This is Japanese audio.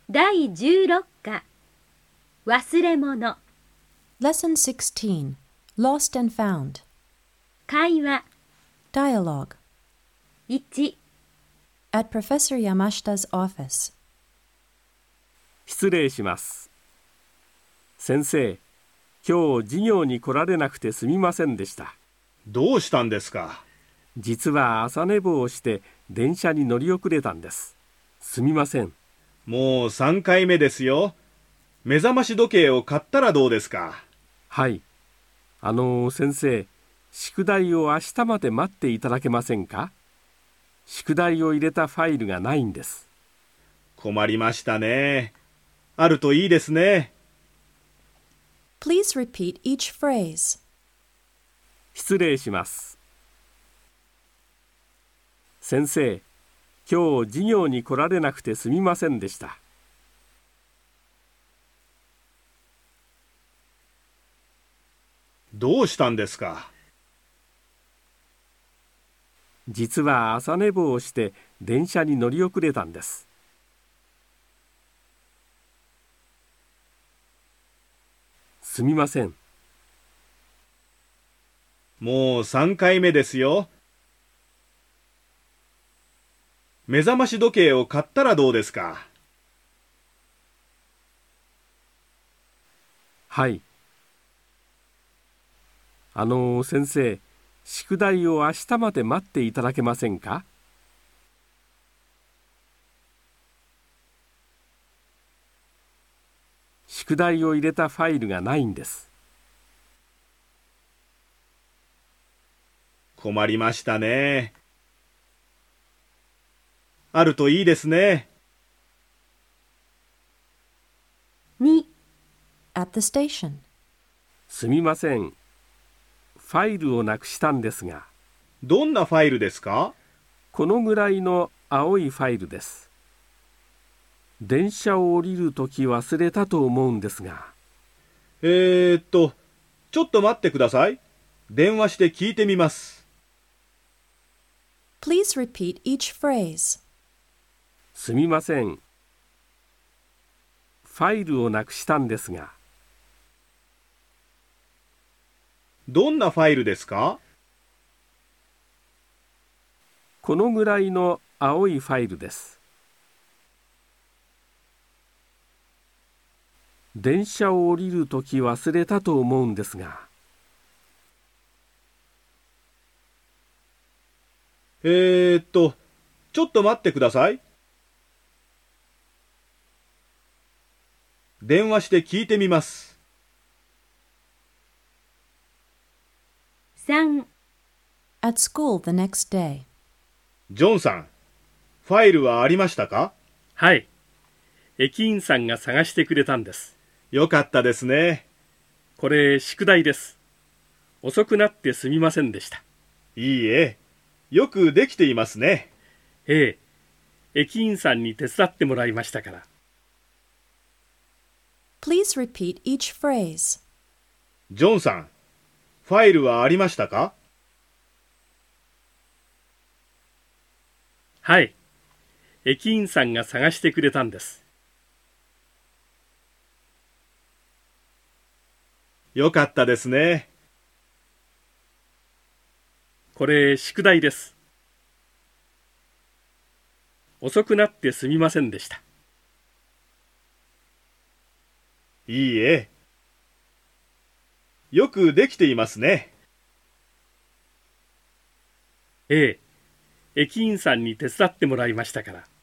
第16課忘れ物 Lesson 16 Lost and Found 会話 Dialogue 1 At Professor Yamashita's office 失礼します。先生、今日授業に来られなくてすみませんでした。 どうしたんですか？ 実は朝寝坊をして電車に乗り遅れたんです。すみません。 もう3回目ですよ。目覚まし時計を買ったらどうですか？ はい。先生、宿題を明日まで待っていただけませんか？宿題を入れたファイルがないんです。 困りましたね。あるといいですね。 Please repeat each phrase. 失礼します。先生、今日授業に来られなくてすみませんでした。 どうしたんですか？ 実は朝寝坊をして電車に乗り遅れたんです。すみません。 もう3回目ですよ。目覚まし時計を買ったらどうですか？ はい。先生、宿題を明日まで待っていただけませんか？宿題を入れたファイルがないんです。 困りましたね。あるといいですね。 2 At the station すみません。ファイルをなくしたんですが。 どんなファイルですか？ このぐらいの青いファイルです。電車を降りるとき忘れたと思うんですが。 ちょっと待ってください。電話して聞いてみます。 Please repeat each phrase. すみません。ファイルをなくしたんですが。 どんなファイルですか？ このぐらいの青いファイルです。電車を降りるとき忘れたと思うんですが。 ちょっと待ってください。電話して聞いてみます。 3 At school the next day ジョンさん、ファイルはありましたか？ はい。駅員さんが探してくれたんです。 よかったですね。 これ宿題です。遅くなってすみませんでした。 いいえ、よくできていますね。 ええ、駅員さんに手伝ってもらいましたから。 Please repeat each phrase. ジョンさん、ファイルはありましたか？ はい。駅員さんが探してくれたんです。 よかったですね。 これ宿題です。遅くなってすみませんでした。 いいえ、よくできていますね。 ええ、駅員さんに手伝ってもらいましたから。